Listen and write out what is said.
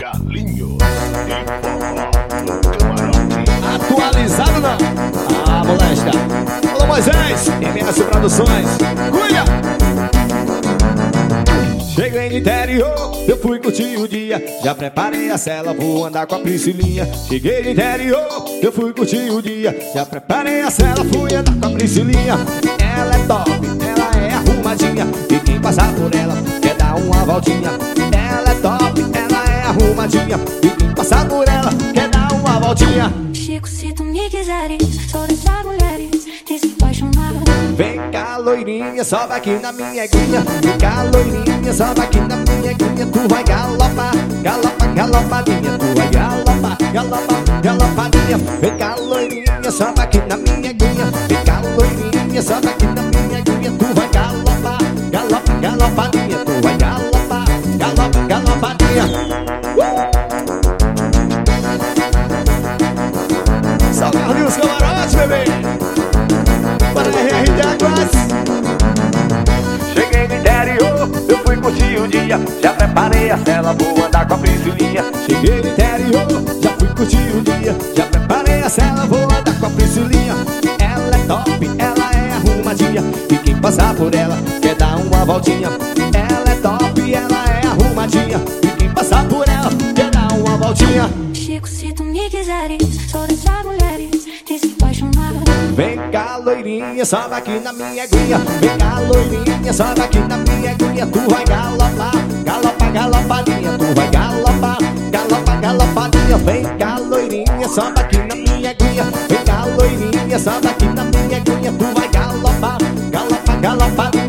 Carlinhos e forró no camarote. Atualizado não? Ah, molesta. Alô, Moisés, MS Produções. Cuida! Cheguei no interior, eu fui curtir o dia. Já preparei a cela, vou andar com a Priscilinha. Cheguei no interior, eu fui curtir o dia. Já preparei a cela, fui andar com a Priscilinha. Ela é top, ela é arrumadinha, e quem passar por ela quer dar uma voltinha. Ela é top, ela é arrumadinha, e quem passar por ela quer dar uma voltinha. Chico, se tu me quiseres, sou dessas mulheres de se apaixonar. Vem cá, loirinha, sobe aqui na minha guinha. Vem cá, loirinha, sobe aqui na minha guinha. Tu vai galopar, galopa, galopadinha. Tu vai galopar, galopa, galopadinha. Vem cá, loirinha, sobe aqui na minha guinha. Vem cá, loirinha, sobe aqui na minha guinha. Tu vai galopar, galopa, galopadinha. Tu vai galopar, galopa, galopadinha. Salve Carlinhos Camarote, bebê! Para RR Águas. Cheguei no interior, eu fui curtir o dia. Já preparei a cela, vou andar com a Priscilinha. Cheguei no interior, já fui curtir o dia. Já preparei a cela, vou andar com a Priscilinha. Ela é top, ela é arrumadinha, e quem passar por ela quer dar uma voltinha. Ela é top, ela é arrumadinha, e quem passar por ela quer dar uma voltinha. Chico, se tu me quiseres, sou dessas mulheres de se apaixonar. Vem cá, loirinha, sobe aqui na minha guia. Vem cá, loirinha, sobe aqui na minha guia. Tu vai galopar, galopa, galopadinha. Tu vai galopar, galopa, galopadinha. Vem cá, loirinha, sobe aqui na minha guia. Vem cá, loirinha, sobe aqui na minha guia. Tu vai galopar, galopa, galopadinha.